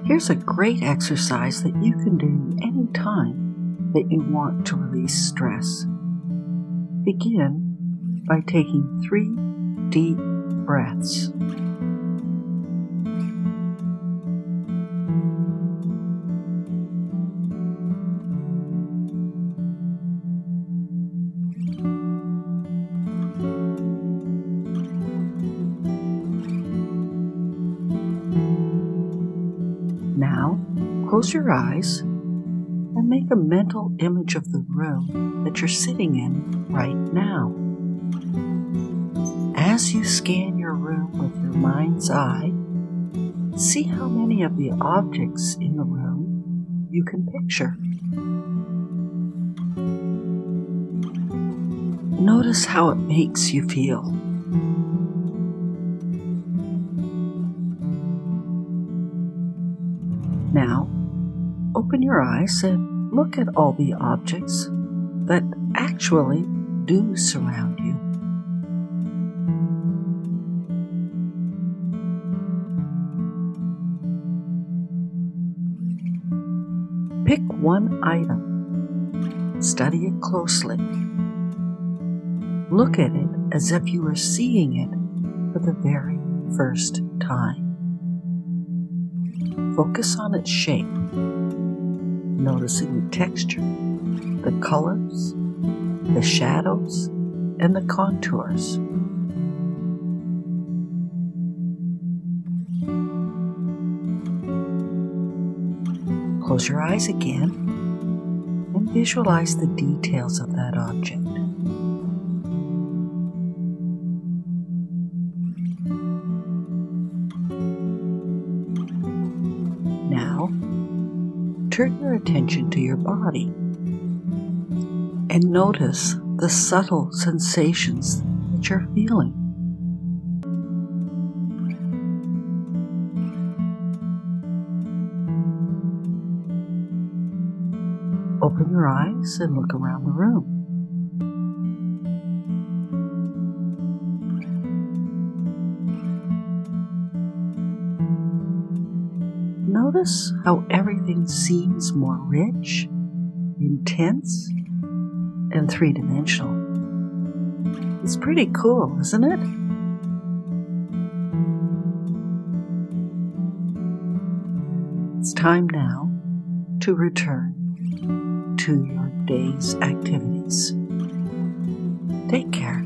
Here's a great exercise that you can do anytime that you want to release stress. Begin by taking 3 deep breaths. Now, close your eyes and make a mental image of the room that you're sitting in right now. As you scan your room with your mind's eye, see how many of the objects in the room you can picture. Notice how it makes you feel. Now, open your eyes and look at all the objects that actually do surround you. Pick one item, study it closely. Look at it as if you were seeing it for the very first time. Focus on its shape, noticing the texture, the colors, the shadows, and the contours. Close your eyes again and visualize the details of that object. Now, turn your attention to your body and notice the subtle sensations that you're feeling. Open your eyes and look around the room. Notice how everything seems more rich, intense, and three-dimensional. It's pretty cool, isn't it? It's time now to return to your day's activities. Take care.